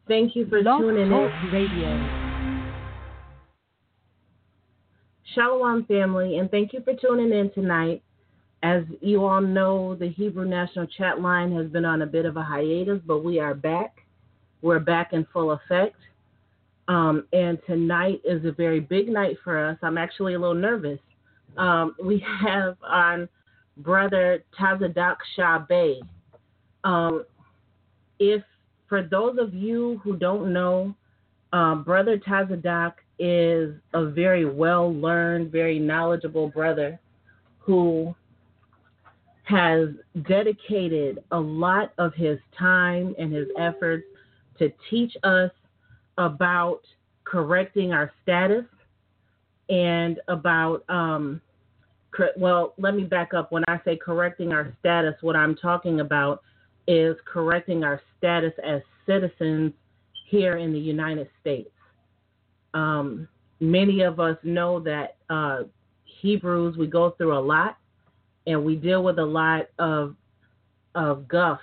Thank you for Blog tuning Talk in. Radio. Shalom, family, and thank you for tuning in tonight. As you all know, the Hebrew National Chat Line has been on a bit of a hiatus, but we are back. We're back in full effect. And tonight is a very big night for us. I'm actually a little nervous. We have on Brother Tazadak Shabe. If for those of you who don't know, Brother Tazadak is a very well-learned, very knowledgeable brother who has dedicated a lot of his time and his efforts to teach us about correcting our status and about, well, let me back up. When I say correcting our status, what I'm talking about is correcting our status as citizens here in the United States. Many of us know that Hebrews, we go through a lot, and we deal with a lot of guff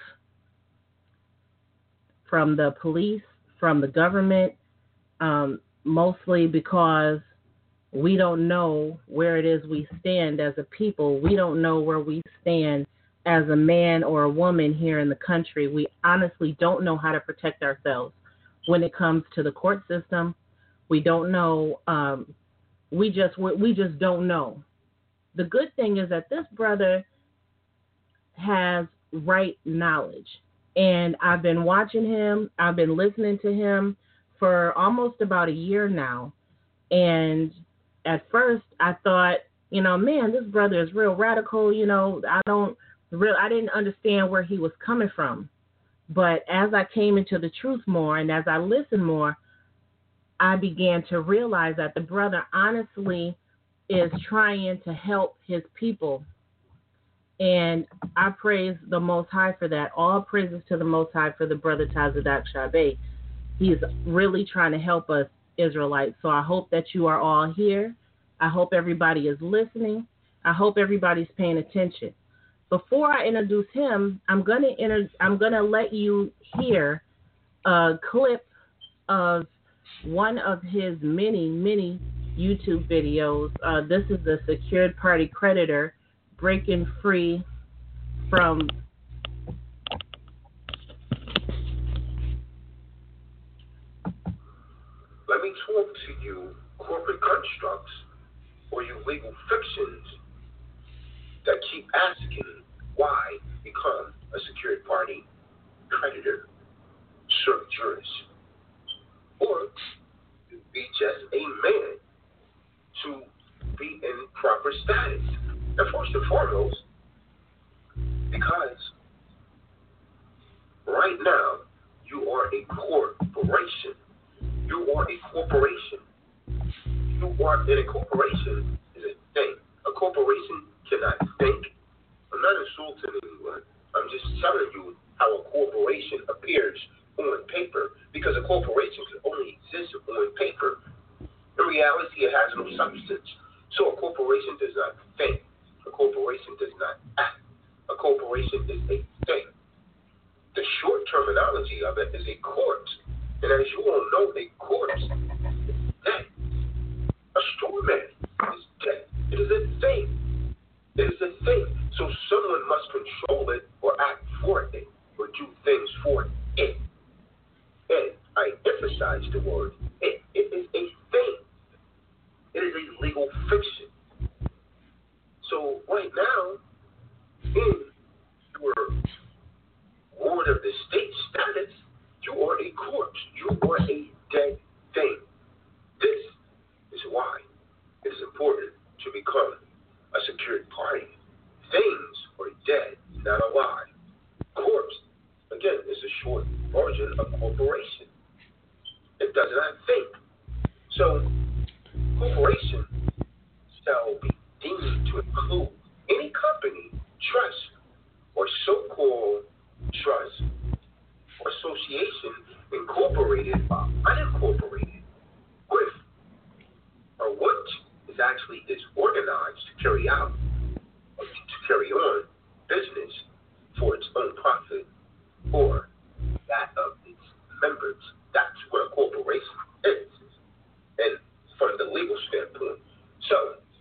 from the police, from the government, mostly because we don't know where it is we stand as a people. We don't know where we stand as a man or a woman here in the country. We honestly don't know how to protect ourselves when it comes to the court system. We don't know. We just don't know. The good thing is that this brother has right knowledge. And I've been watching him. I've been listening to him for almost about a year now. And at first I thought, man, this brother is real radical. I didn't understand where he was coming from. But as I came into the truth more and as I listened more, I began to realize that the brother honestly is trying to help his people. And I praise the Most High for that. All praises to the Most High for the brother Tazadak Shabe. He's really trying to help us Israelites. So I hope that you are all here. I hope everybody is listening. I hope everybody's paying attention. Before I introduce him, I'm gonna let you hear a clip of one of his many, many YouTube videos. This is the secured party creditor breaking free from. Let me talk to you corporate constructs or you legal fictions that keep asking why become a secured party creditor, serve juris, or be just a man to be in proper status. And first and foremost, because right now you are a corporation. You are a corporation. And a corporation is a thing. A corporation cannot think. I'm not insulting anyone. I'm just telling you how a corporation appears on paper, because a corporation can only exist on paper. In reality, it has no substance. So a corporation does not think. A corporation does not act. A corporation is a thing. The short terminology of it is a corpse. And as you all know, a corpse is dead. A straw man is dead. It is a thing. It is a thing. So someone must control it or act for it or do things for it. And I emphasize the word it. It is a thing. It is a legal fiction. So right now, in your ward of the state status, you are a corpse. You are a dead thing. This is why it is important to become a secured party. Things are dead, not alive. Corpse, again, is a short version of corporation. It does not think. So, corporation shall be deemed to include any company, trust, or so-called trust, or association incorporated or unincorporated with, or what is actually organized to carry out or to carry on business for its own profit or that of its members. That's what a corporation is. And from the legal standpoint. So,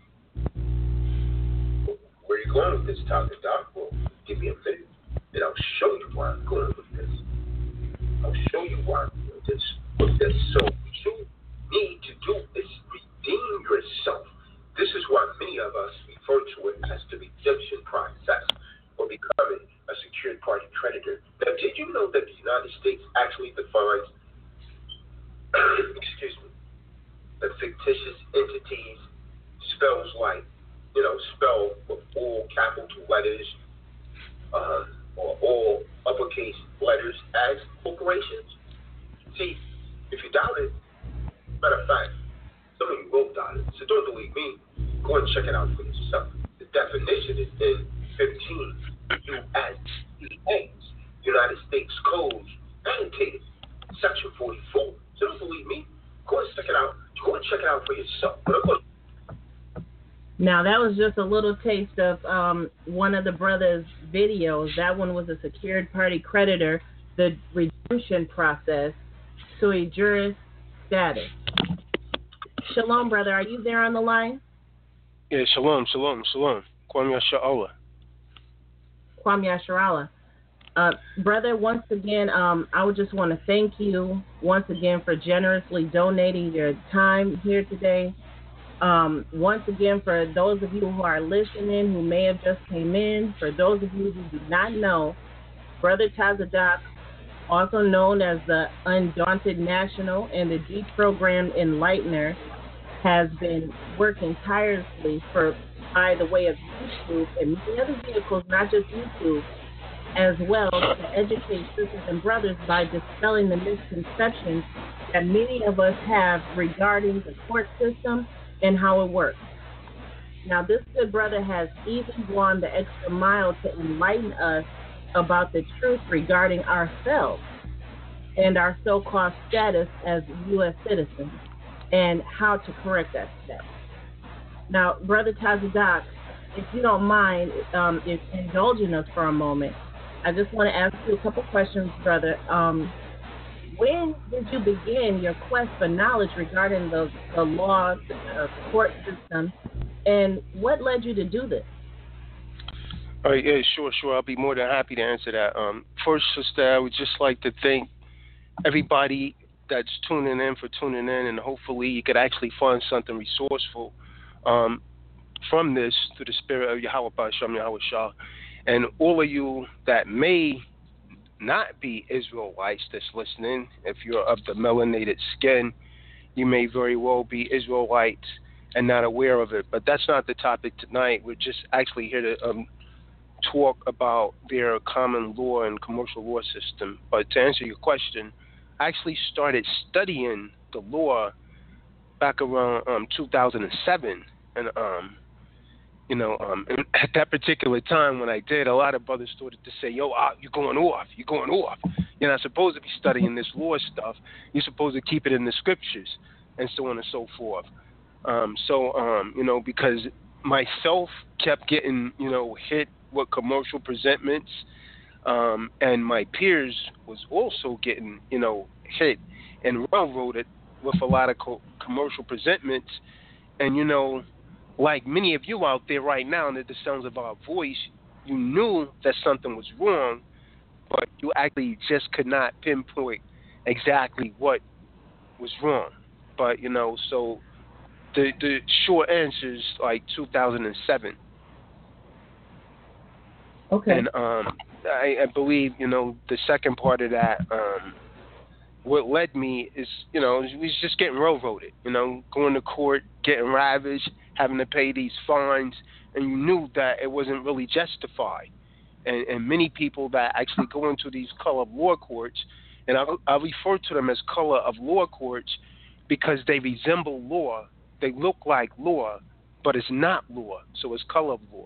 where are you going with this topic, Doc? Well, give me a minute, and I'll show you why I'm going with this. I'll show you why I'm doing this. With this. So, what you need to do is redeem yourself. This is why many of us refer to it as the redemption process, or becoming a secured party creditor. Now, did you know that the United States actually defines, excuse me, that fictitious entities spells like, spell with all capital letters or all uppercase letters as corporations? See, if you doubt it, matter of fact, some of you will doubt it, so don't believe me. Go and check it out for yourself. The definition is in 15 U.S.C.A. United States Code, annotated, Section 44. So don't believe me. Go and check it out. Go and check it out for yourself. Now, that was just a little taste of one of the brothers' videos. That one was a secured party creditor, the redemption process, sui juris status. Shalom, brother. Are you there on the line? Yeah, shalom. Kwam Yasha'Allah. Kwam Yasha'Allah. Brother, once again, I would just want to thank you once again for generously donating your time here today. Once again, for those of you who are listening, who may have just came in, for those of you who do not know, Brother Tazadak, also known as the Undaunted National and the Deprogrammed Enlightener, has been working tirelessly by the way of YouTube and many other vehicles, not just YouTube, as well, to educate sisters and brothers by dispelling the misconceptions that many of us have regarding the court system and how it works. Now, this good brother has even gone the extra mile to enlighten us about the truth regarding ourselves and our so-called status as U.S. citizens and how to correct that status. Now, Brother Tazadak, if you don't mind if indulging us for a moment, I just want to ask you a couple questions, brother. When did you begin your quest for knowledge regarding the law, the court system, and what led you to do this? All right, yeah, sure. I'll be more than happy to answer that. First, sister, I would just like to thank everybody that's tuning in, and hopefully you could actually find something resourceful from this through the spirit of Yahweh B'Shem Yahweh Shah. And all of you that may not be Israelites that's listening, if you're of the melanated skin, you may very well be Israelites and not aware of it. But that's not the topic tonight. We're just actually here to talk about their common law and commercial law system. But to answer your question, I actually started studying the law back around 2007. And at that particular time when I did, a lot of brothers started to say, yo, you're going off. You're not supposed to be studying this law stuff. You're supposed to keep it in the scriptures and so on and so forth. Because myself kept getting, hit with commercial presentments, and my peers was also getting, hit and railroaded with a lot of commercial presentments. And, like many of you out there right now, and at the sounds of our voice, you knew that something was wrong, but you actually just could not pinpoint exactly what was wrong. But, so the short answer is like 2007. Okay. And I believe, the second part of that, what led me is, we was just getting railroaded, going to court, getting ravaged, having to pay these fines, and you knew that it wasn't really justified. And many people that actually go into these color of law courts, and I refer to them as color of law courts because they resemble law. They look like law, but it's not law, so it's color of law.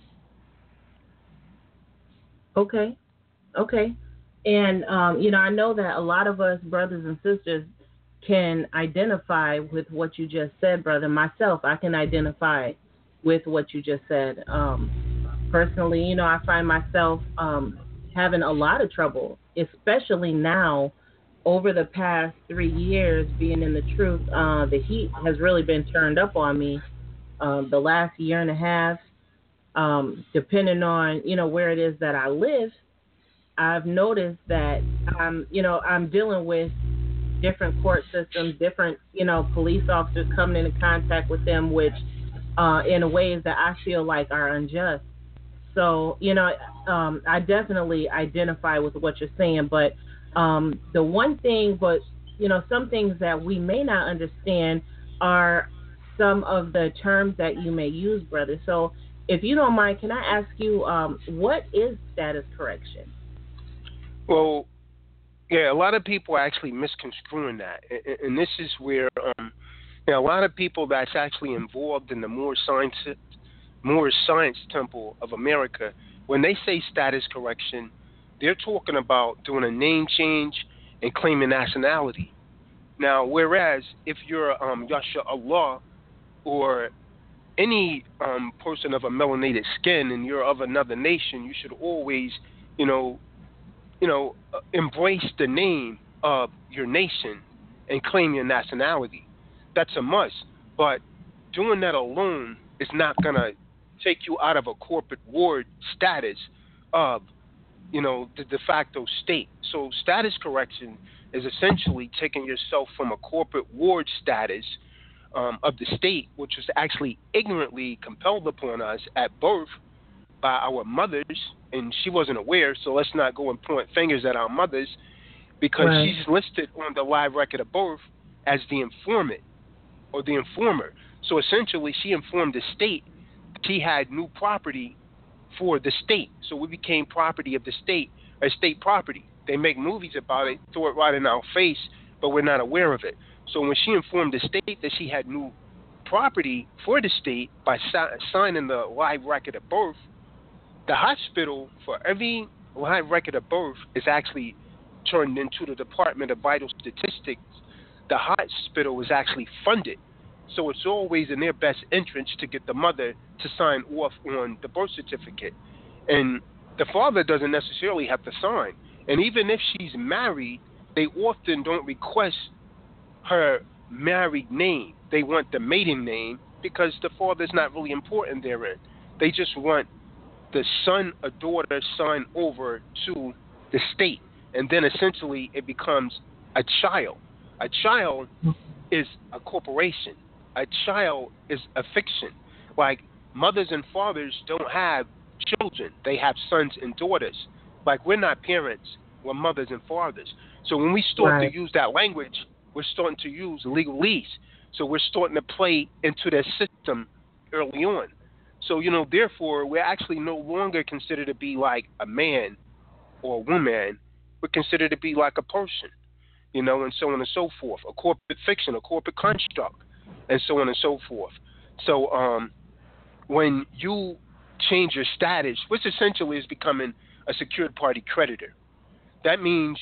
Okay. And, I know that a lot of us brothers and sisters can identify with what you just said, brother. Myself, I can identify with what you just said. Personally, I find myself having a lot of trouble, especially now over the past 3 years being in the truth, the heat has really been turned up on me. The last year and a half, depending on where it is that I live, I've noticed that I'm dealing with different court systems, different police officers coming into contact with them, which in ways that I feel like are unjust. So I definitely identify with what you're saying, but the one thing, but some things that we may not understand are some of the terms that you may use, brother. So if you don't mind, can I ask you, what is status correction? Well, yeah, a lot of people are actually misconstruing that, and this is where a lot of people that's actually involved in the Moore Science Temple of America, when they say status correction, they're talking about doing a name change and claiming nationality. Now, whereas if you're Yasha Allah or any person of a melanated skin and you're of another nation, you should always, you know, embrace the name of your nation and claim your nationality. That's a must. But doing that alone is not going to take you out of a corporate ward status of, the de facto state. So status correction is essentially taking yourself from a corporate ward status of the state, which was actually ignorantly compelled upon us at birth by our mothers, and she wasn't aware, so let's not go and point fingers at our mothers, because Right. she's listed on the live record of birth as the informant or the informer. So essentially, she informed the state that she had new property for the state. So we became property of the state, or state property. They make movies about it, throw it right in our face, but we're not aware of it. So when she informed the state that she had new property for the state by signing the live record of birth, the hospital, for every live record of birth, is actually turned into the Department of Vital Statistics. The hospital is actually funded. So it's always in their best interest to get the mother to sign off on the birth certificate. And the father doesn't necessarily have to sign. And even if she's married, they often don't request her married name. They want the maiden name because the father's not really important therein. They just want the son or daughter sign over to the state. And then essentially it becomes a child. A child is a corporation. A child is a fiction. Like, mothers and fathers don't have children. They have sons and daughters. Like, we're not parents, we're mothers and fathers. So when we start to use that language, we're starting to use legalese. So we're starting to play into their system early on. So, therefore, we're actually no longer considered to be like a man or a woman. We're considered to be like a person, and so on and so forth. A corporate fiction, a corporate construct, and so on and so forth. So when you change your status, which essentially is becoming a secured party creditor, that means,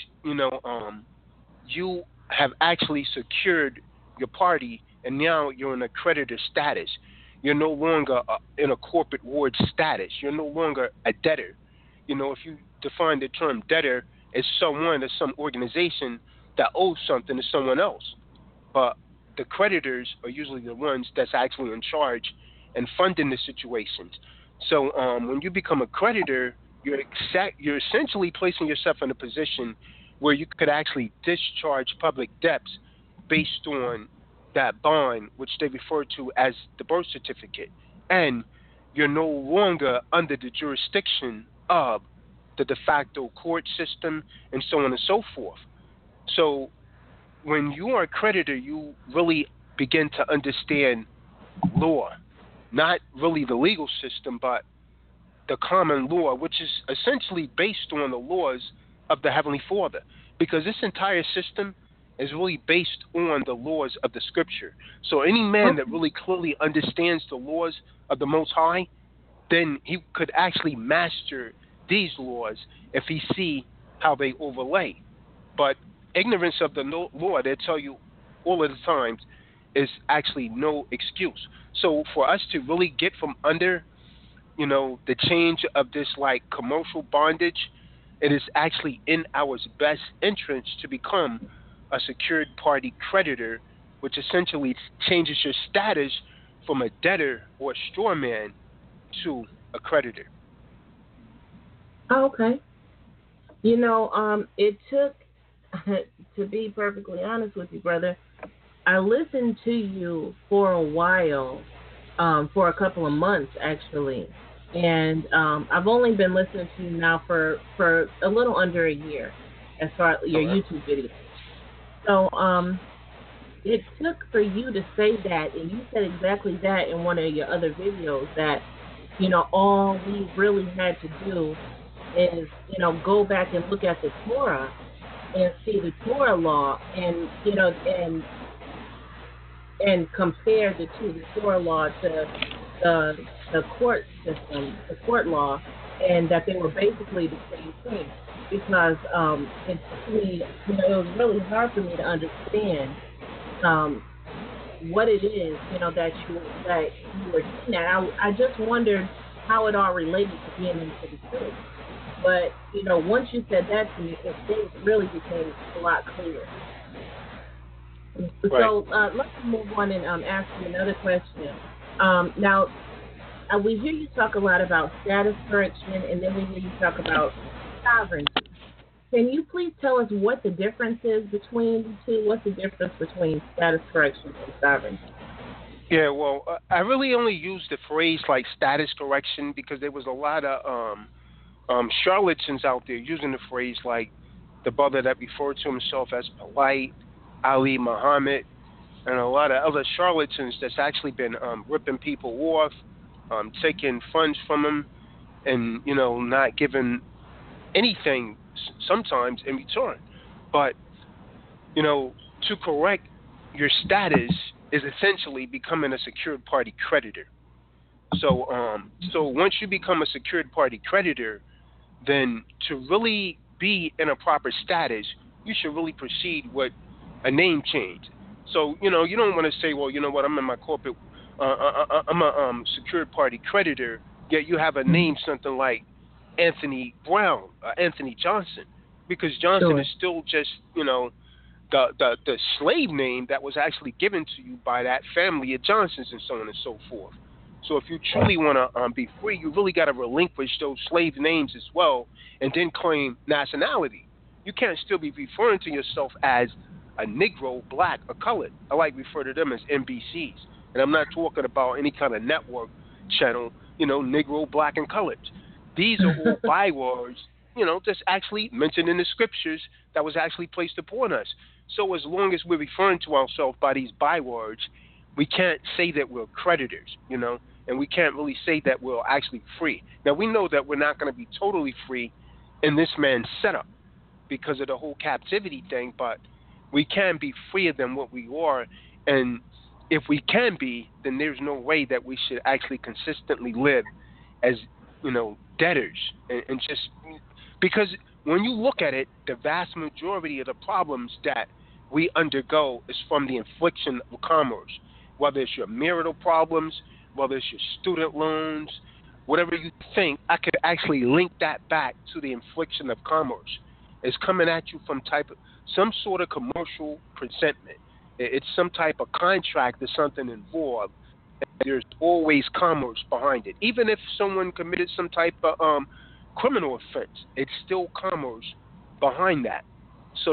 you have actually secured your party, and now you're in a creditor status. You're no longer in a corporate ward status. You're no longer a debtor. If you define the term debtor as someone or some organization that owes something to someone else. But the creditors are usually the ones that's actually in charge and funding the situations. So when you become a creditor, you're essentially placing yourself in a position where you could actually discharge public debts based on that bond, which they refer to as the birth certificate. And you're no longer under the jurisdiction of the de facto court system and so on and so forth. So when you are a creditor, you really begin to understand law, not really the legal system, but the common law, which is essentially based on the laws of the Heavenly Father, because this entire system is really based on the laws of the Scripture. So any man that really clearly understands the laws of the Most High, then he could actually master these laws if he see how they overlay. But ignorance of the law, they tell you all of the times, is actually no excuse. So for us to really get from under, the change of this like commercial bondage it is actually in our best interest to become a secured party creditor, which essentially changes your status from a debtor or a straw man to a creditor. Oh, okay. It took, to be perfectly honest with you, brother, I listened to you for a while, for a couple of months actually, and I've only been listening to you now for a little under a year, as far as your Okay. YouTube videos. So it took for you to say that, and you said exactly that in one of your other videos, that all we really had to do is go back and look at the Torah and see the Torah law, and compare the Torah law to the court system, the court law, and that they were basically the same thing. Because it took me, it was really hard for me to understand what it is, that you were getting at. I just wondered how it all related to being into the truth. But once you said that to me, things really became a lot clearer. Right. So let's move on and ask you another question. Now, we hear you talk a lot about status correction, and then we hear you talk about sovereignty. Can you please tell us what the difference is between the two? What's the difference between status correction and sovereignty? Yeah, well, I really only used the phrase like status correction because there was a lot of charlatans out there using the phrase, like the brother that referred to himself as Polite, Ali Muhammad, and a lot of other charlatans that's actually been ripping people off, taking funds from them, and not giving anything sometimes in return. But to correct your status is essentially becoming a secured party creditor. So once you become a secured party creditor, then to really be in a proper status, you should really proceed with a name change. So you don't want to say, well, you know what, I'm in my corporate, I'm a secured party creditor, yet you have a name something like Anthony Brown, Anthony Johnson, because Johnson Sure. is still just the slave name that was actually given to you by that family of Johnsons and so on and so forth. So if you truly want to be free, you really got to relinquish those slave names as well, and then claim nationality. You can't still be referring to yourself as a Negro, Black, or colored. I like to refer to them as NBCs, and I'm not talking about any kind of network channel. Negro, Black, and colored. These are all bywords, that's actually mentioned in the scriptures that was actually placed upon us. So as long as we're referring to ourselves by these bywords, we can't say that we're creditors, and we can't really say that we're actually free. Now, we know that we're not going to be totally free in this man's setup because of the whole captivity thing, but we can be freer than what we are. And if we can be, then there's no way that we should actually consistently live as, debtors. And just because when you look at it, the vast majority of the problems that we undergo is from the infliction of commerce, whether it's your marital problems, whether it's your student loans, whatever you think. I could actually link that back to the infliction of commerce. It's coming at you from some sort of commercial presentment. It's some type of contract or something involved. There's always commerce behind it. Even if someone committed some type of criminal offense, it's still commerce behind that. So,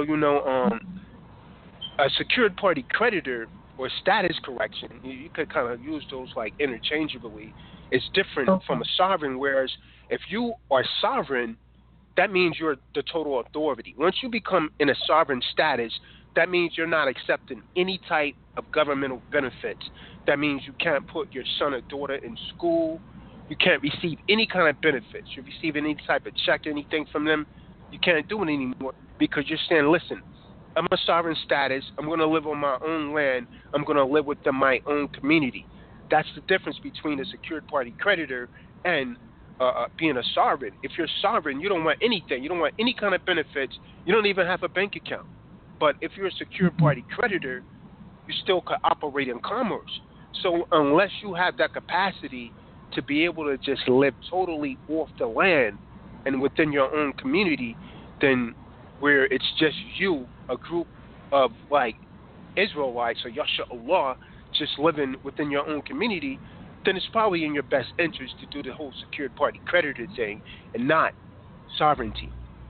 a secured party creditor or status correction, you could kind of use those like interchangeably. It's different from a sovereign, whereas if you are sovereign, that means you're the total authority. Once you become in a sovereign status, that means you're not accepting any type of governmental benefits. That means you can't put your son or daughter in school. You can't receive any kind of benefits. You receive any type of check, anything from them, you can't do it anymore because you're saying, listen, I'm a sovereign status. I'm going to live on my own land. I'm going to live within my own community. That's the difference between a secured party creditor and being a sovereign. If you're sovereign, you don't want anything. You don't want any kind of benefits. You don't even have a bank account. But if you're a secured party creditor, you still could operate in commerce. So unless you have that capacity to be able to just live totally off the land, and within your own community, then where it's just you, a group of like Israelites or Yasha Allah, just living within your own community, then it's probably in your best interest to do the whole secured party creditor thing and not sovereignty.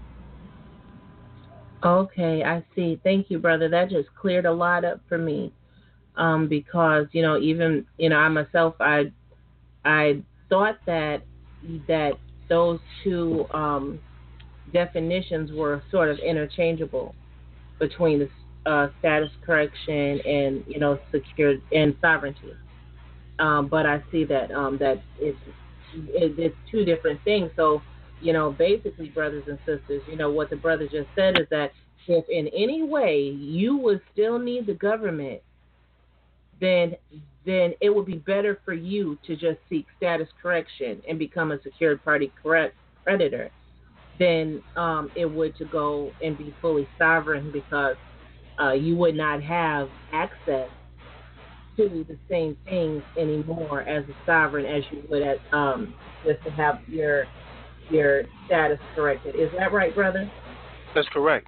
Okay, I see. Thank you, brother. That just cleared a lot up for me. Because even I myself, I thought that those two definitions were sort of interchangeable between the status correction and secured and sovereignty. But I see that that it's two different things. So basically, brothers and sisters, what the brother just said is that if in any way you would still need the government, then it would be better for you to just seek status correction and become a secured party creditor than it would to go and be fully sovereign, because you would not have access to the same things anymore as a sovereign as you would at just to have your status corrected. Is that right, brother? That's correct.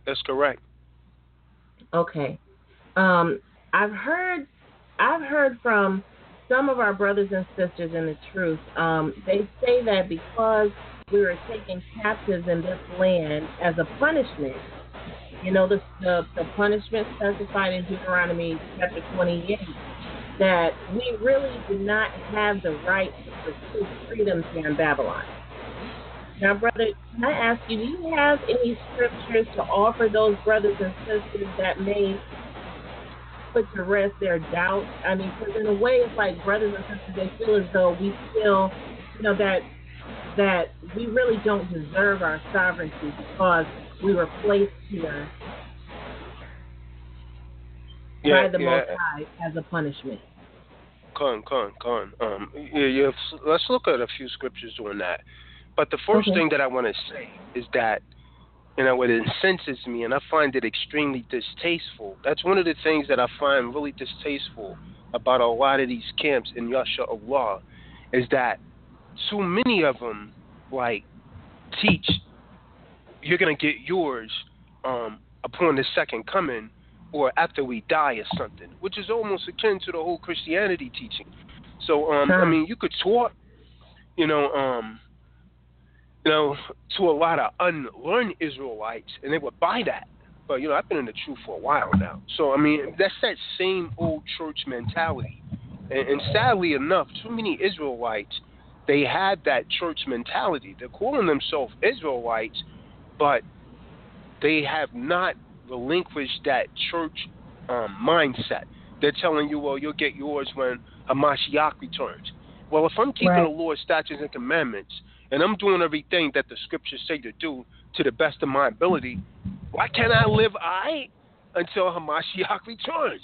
Okay. I've heard from some of our brothers and sisters in the truth. They say that because we were taken captives in this land as a punishment, the punishment specified in Deuteronomy chapter 28, that we really did not have the right to pursue freedom here in Babylon. Now, brother, can I ask you, do you have any scriptures to offer those brothers and sisters that may put to rest their doubts? I mean, because in a way, it's like brothers and sisters, they feel as though we feel, that we really don't deserve our sovereignty because we were placed here by the Most High as a punishment. Con. Let's look at a few scriptures on that. But the first thing that I want to say is that, what incenses me, and I find it extremely distasteful. That's one of the things that I find really distasteful about a lot of these camps in Yasha Allah, is that so many of them, teach you're going to get yours upon the second coming or after we die or something, which is almost akin to the whole Christianity teaching. So, I mean, you could talk, to a lot of unlearned Israelites, and they would buy that. But, I've been in the truth for a while now. So, I mean, that's that same old church mentality. And sadly enough, too many Israelites, they had that church mentality. They're calling themselves Israelites, but they have not relinquished that church mindset. They're telling you, well, you'll get yours when Hamashiach returns. Well, if I'm keeping the Lord's statutes and commandments, and I'm doing everything that the scriptures say to do to the best of my ability, why can't I live until Hamashiach returns?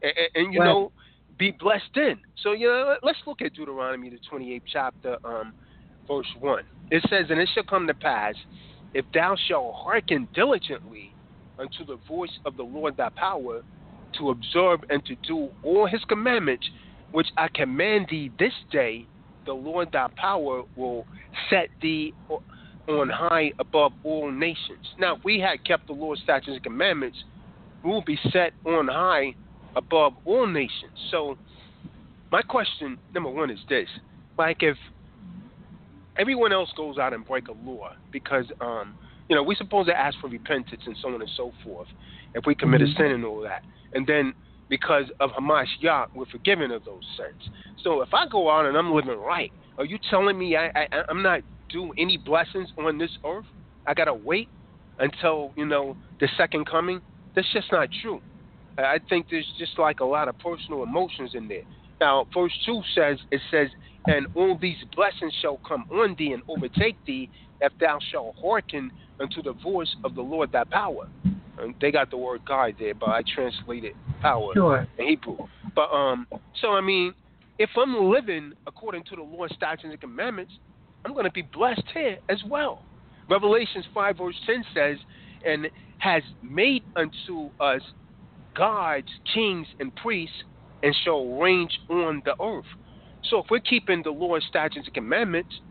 And be blessed in. So, let's look at Deuteronomy, the 28th chapter, verse 1. It says, and it shall come to pass, if thou shalt hearken diligently unto the voice of the Lord thy power, to observe and to do all his commandments, which I command thee this day, the Lord thy power will set thee on high above all nations. Now, if we had kept the Lord's statutes and commandments, we will be set on high above all nations. So, my question, number one, is this. If everyone else goes out and break a law because, we're supposed to ask for repentance and so on and so forth if we commit a sin and all that. And then because of Hamashiach, we're forgiven of those sins. So if I go out and I'm living right, are you telling me I'm not due any blessings on this earth? I got to wait until, the second coming? That's just not true. I think there's just a lot of personal emotions in there. Now, verse 2 says, and all these blessings shall come on thee and overtake thee if thou shalt hearken unto the voice of the Lord thy power. And they got the word God there, but I translated power in Hebrew. But, so, I mean, if I'm living according to the Lord's statutes and commandments, I'm going to be blessed here as well. Revelations 5 verse 10 says, and has made unto us gods, kings, and priests, and shall range on the earth. So if we're keeping the Lord's statutes and commandments,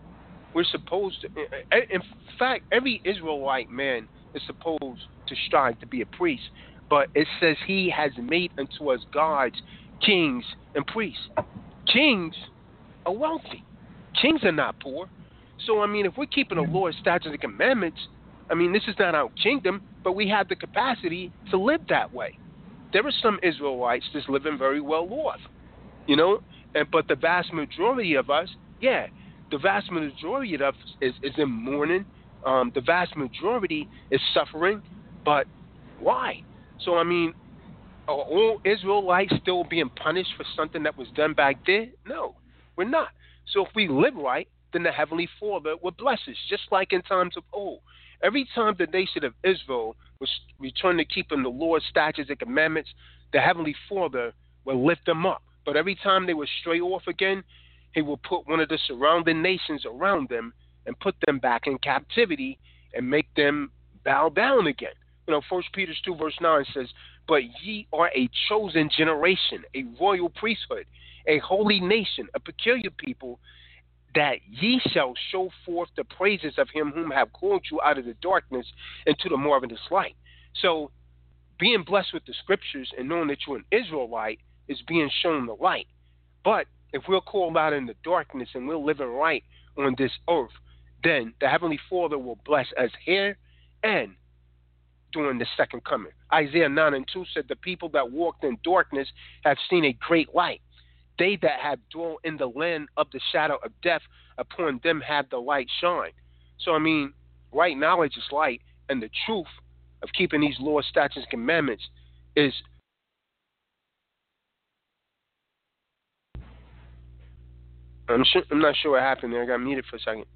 We're supposed to, in fact, every Israelite man is supposed to strive to be a priest. But it says he has made unto us gods, kings, and priests. Kings are wealthy. Kings are not poor. So, I mean, if we're keeping the law, statutes, and commandments, I mean, this is not our kingdom, but we have the capacity to live that way. There are some Israelites that's living very well off, you know, but the vast majority of us, yeah, the vast majority of us is in mourning. The vast majority is suffering, but why? So, I mean, are all Israelites still being punished for something that was done back then? No, we're not. So if we live right, then the Heavenly Father will bless us, just like in times of old. Every time the nation of Israel was returned to keeping the Lord's statutes and commandments, the Heavenly Father will lift them up. But every time they would stray off again, He will put one of the surrounding nations around them and put them back in captivity and make them bow down again. You know, 1 Peter 2 verse 9 says, "But ye are a chosen generation, a royal priesthood, a holy nation, a peculiar people, that ye shall show forth the praises of him whom have called you out of the darkness into the marvelous light." So being blessed with the scriptures and knowing that you're an Israelite is being shown the light. But if we're called out in the darkness and we're living right on this earth, then the Heavenly Father will bless us here and during the second coming. Isaiah 9 and 2 said, "The people that walked in darkness have seen a great light. They that have dwelt in the land of the shadow of death, upon them have the light shine." So, I mean, right knowledge is light, and the truth of keeping these laws, statutes, and commandments is. I'm not sure what happened there. I got muted for a second.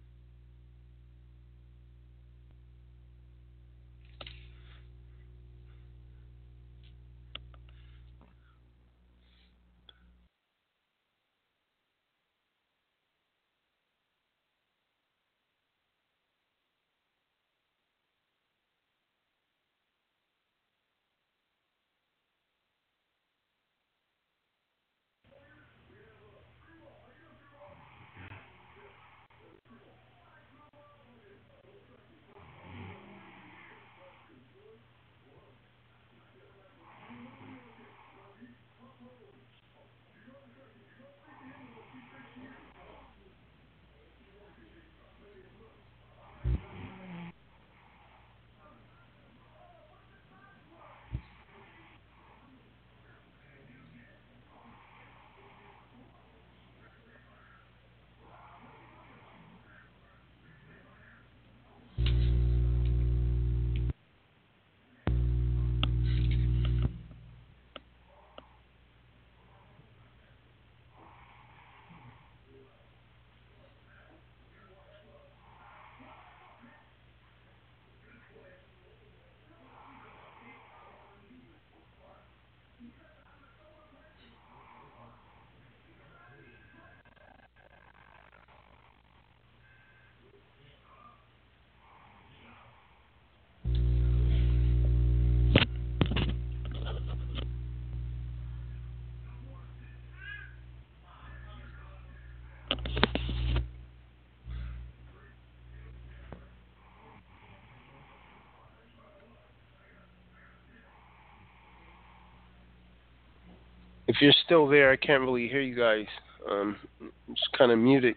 If you're still there, I can't really hear you guys. It's kind of muted.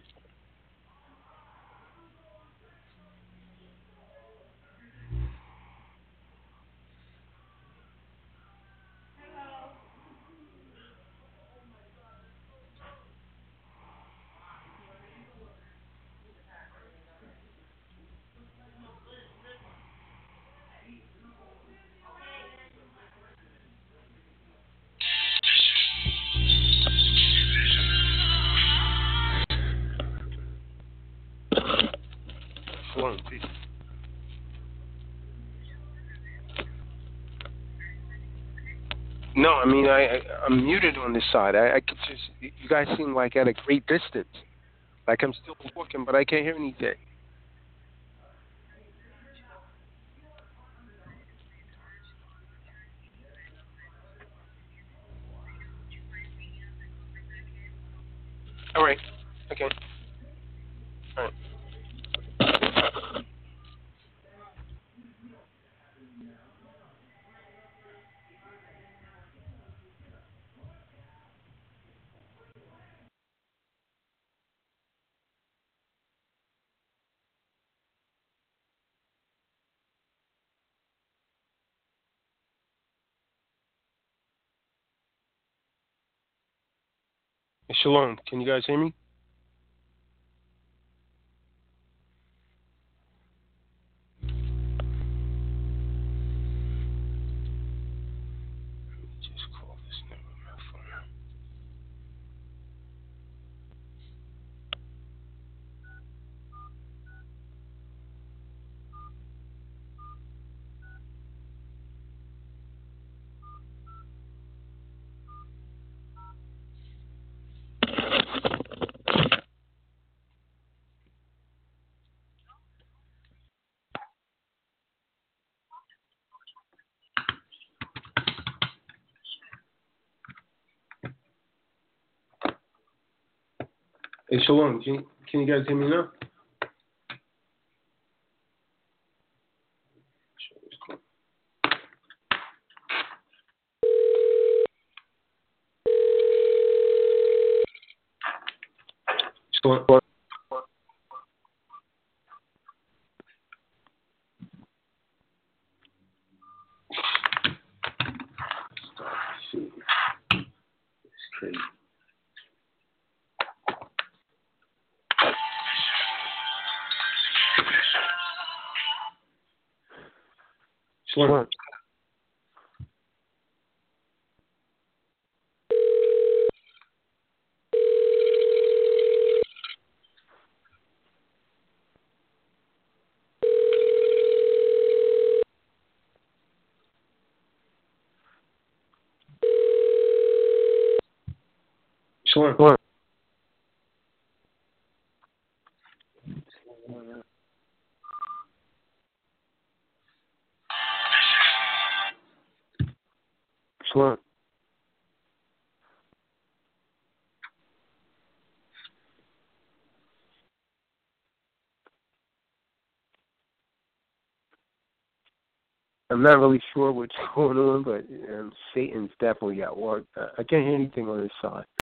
Shalom, peace. No, I mean I'm muted on this side. I could just, you guys seem like at a great distance. Like I'm still talking, but I can't hear anything. All right. Okay. All right. Shalom. Can you guys hear me? Just call this number on my phone. Hey, Shalom. Can you guys hear me now? Shalom. It's crazy. Shalom. Shalom. Sure. Sure. I'm not really sure what's going on, but Satan's definitely at work. I can't hear anything on his side.